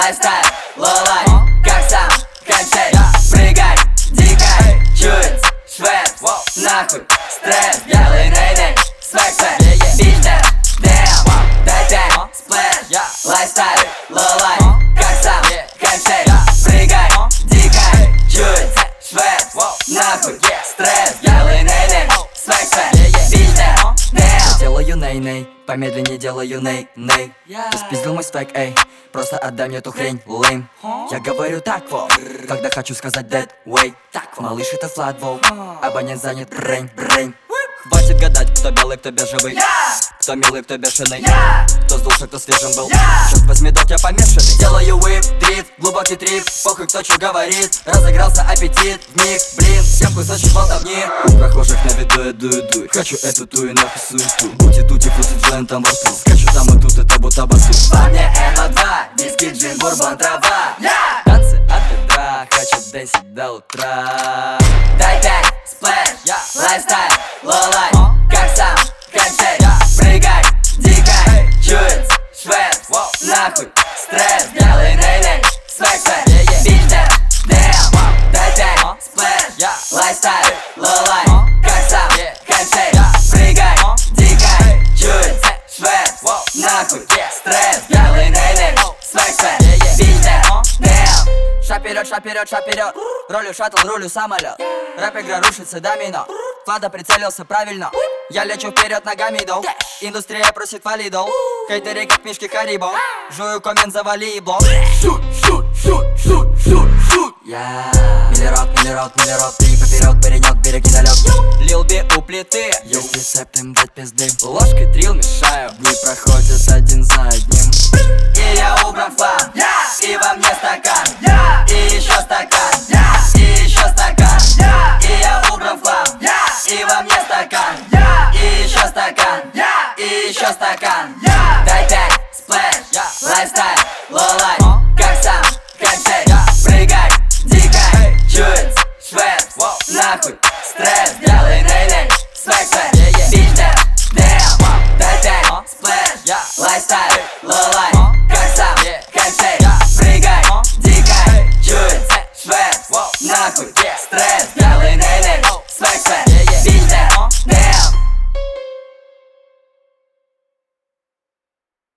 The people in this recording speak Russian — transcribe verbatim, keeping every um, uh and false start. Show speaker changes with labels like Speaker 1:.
Speaker 1: лайфстайл, лолай, как сам, кончай, прыгай, дикай, чуть, швед, нахуй, стресс, белый ней-ней, свэк-свэк, бичнер, дэм, дай пять, сплэш, лайфстайл, лолай, как сам, кончай, прыгай, дикай, чуть, швед, нахуй, стресс, белый ней-ней, свэк-свэк, бичнер, дэм. Делаю ней-ней, помедленнее делаю ней-ней. Ты спиздил мой свек, эй, просто отдай мне эту хрень, лейм. Я говорю так вот, когда хочу сказать that way. Малыш, это флатвоу, абонент занят, брейн, брейн. Хватит гадать, кто белый, кто бежевый, кто милый, кто бешеный, кто сдулся, кто свежим был. Черт возьми, док, я помешанный. Делаю whip, дрифт, глубокий трип, похуй, кто что говорит. Разыгрался аппетит, вмиг, блин, всем кусочек болтовни. У прохожих на виду я дуй-дуй, хочу эту ту и нахуй суету. Бути-тути, фуси, джентом во рту, скачу там и тут, это будто басу. Во мне эм о два, виски, джин, бурбон, трава. Танцы от бедра, хочу дэнсить до утра. Дай пять, сплэш, лайфстайл, лолай, как сам, кончай, прыгай, дикай, чуть, швед, нахуй, стресс, белый ней-ней, свэк-свэк, бичнер, дэм, дай пять, сплэш, лайфстайл, лолай, как сам, кончай, прыгай, дикай, чуть, швед, нахуй, стресс, белый ней-ней, свэк-свэк, бичнер, дэм. Шаг вперед, шаг вперед, шаг вперед. Ролю шаттл, рулю самолет. Рэп-игра рушится домино. Влада прицелился правильно. Я лечу вперед, ногами иду. Индустрия просит валидол. Хейтеры как мишки Харибо. Жую коммент, завали и блок. Шут, шут, шут, шут, шут, шут. Я миллирот, миллирот, миллирот. Ты поперед, паренек, береги далек. Лил Би у плиты. Есть рецепт им дать пизды. Ложкой трил мешаю. Дни проходят один за одним. И я убран в план. И во мне стакан. И еще стакан. И еще стакан. И я убран в план. И во мне стакан. И еще стакан. И еще стакан. Дай пять, сплэш, лайфстайл, лолай, как сам, кончай, прыгай, дикай, чуть, швед, нахуй, стресс, белый ней-ней, свэк-свэк, бичнер, дэм, дай пять, сплэш, лайфстайл, лолай.